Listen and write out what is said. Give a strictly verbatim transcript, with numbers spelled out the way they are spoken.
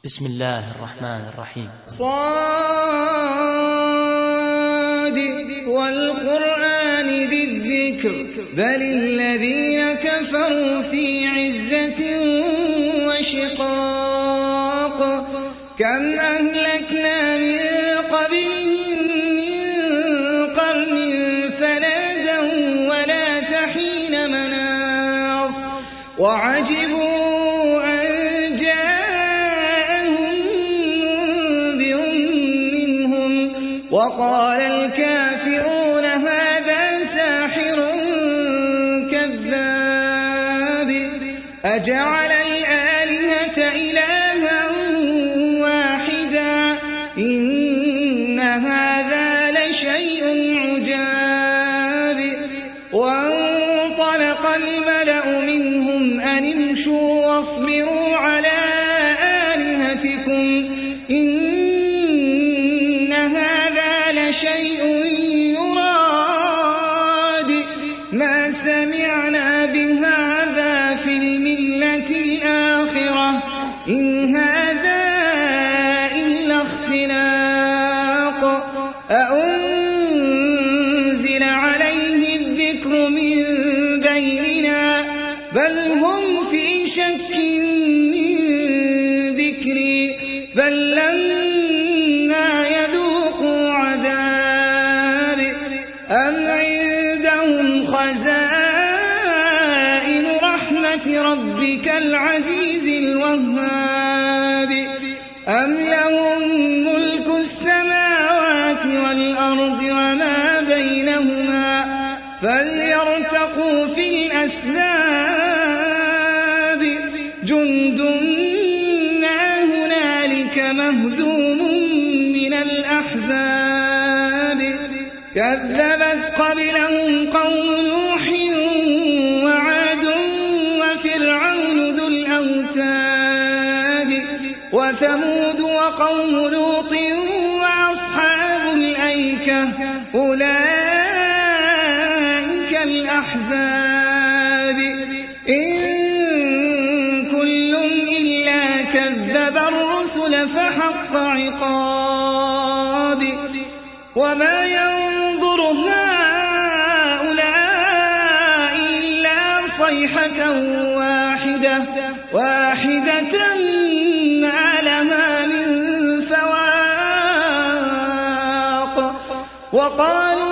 بسم الله الرحمن الرحيم. صاد والقرآن ذي الذكر بل الذين كفروا في عزة وشقاق كم أهلكنا من قبلهم من قرن فنادوا ولا تحين مناص وعجبوا أن جاءهم منذر منهم وقال الكافرون هذا ساحر كذاب أجعل الآلهة إلها واحدا إن هذا لشيء عجاب وانطلق الملأ منهم أن امشوا واصبروا على آلهتكم إن هذا لشيء يراد ما سمعنا بهذا في الملة الآخرة إن هذا إلا اختلاق أأنزل عليه الذكر من بيننا بل هم في شك من ذكري بل لما يذوقوا عذاب أم عندهم خزائن رحمة ربك العزيز الوهاب أم لهم ملك السماوات والأرض وما بينهما فليرتقوا في الأسباب جند ما هنالك مهزوم من الأحزاب كذبت قبلهم قوم نوح وعاد وفرعون ذو الأوتاد وثمود وقوم لوط وأصحاب الأيكة أولئك الأحزاب إن كل إلا كذب الرسل فحق عقاب وما ينظر هؤلاء إلا صيحة واحدة واحدة ما لها من فواق وقالوا